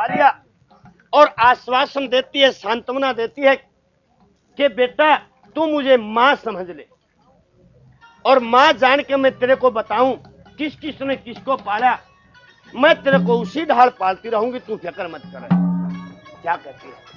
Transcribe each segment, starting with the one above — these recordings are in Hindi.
बिठा लिया और आश्वासन देती है, सांत्वना देती है कि बेटा तू मुझे मां समझ ले और मां जान के मैं तेरे को बताऊं किस किस ने किसको पाला, मैं तेरे को उसी ढाल पालती रहूंगी, तू फिक्र मत कर। क्या कहती है?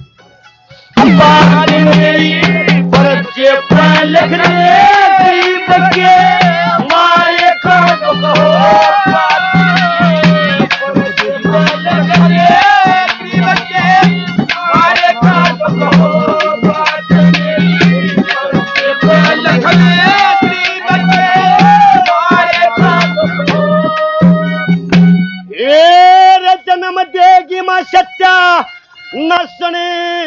जन्म देगी मां सत्या नसने,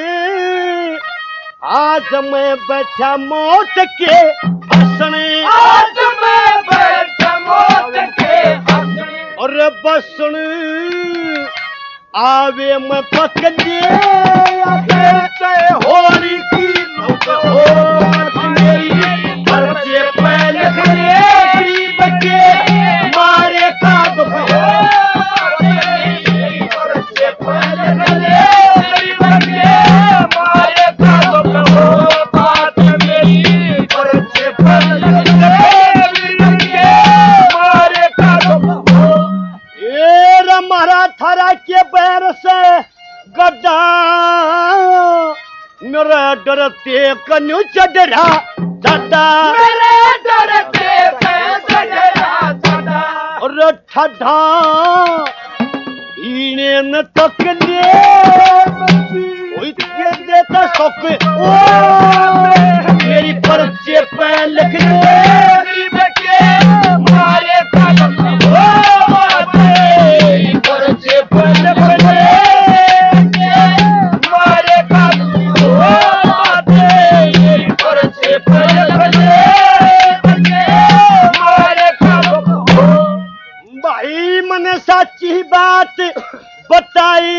आज मैं बैठा मौत के हंसने, आज मैं बैठा मौत के हंसने, और बसन आवे मैं पकड़े होली की हो मेरी बच्चे पहले गरीब के मारे का गड्ढा मेरा डरते कन्यू चढ़ा जाता, मेरे डरते चढ़ा जाता, और ठड्ढा इन्हें न तक ले देता सौक मेरी पर्चे पे लिख मारे पर्चे पे सच्ची बात बताई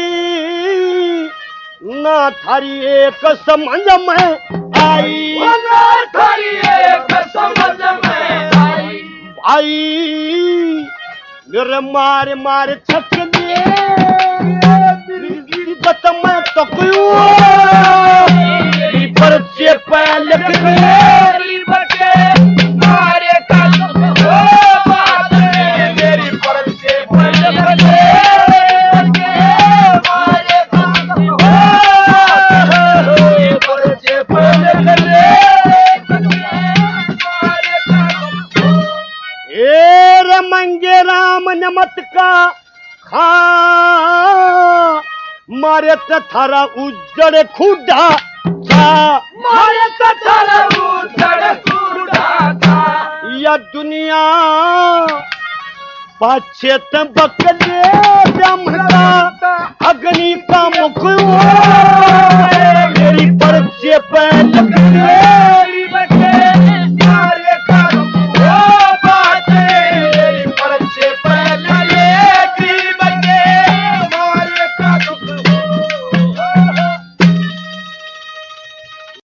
ना थारी एक समझ में आई, ना थारी एक समझ में आई, भाई मेरे मारे मारे छक लिए बत मैं तो क्यों पर्चे पे लिख मारे मंगे राम नमत का खा मारे थारा उजड़ खुदा था, मारे थारा उजड़ खुदा था, या दुनिया पाछे तबक दे ब्रह्म का अग्नि का मुख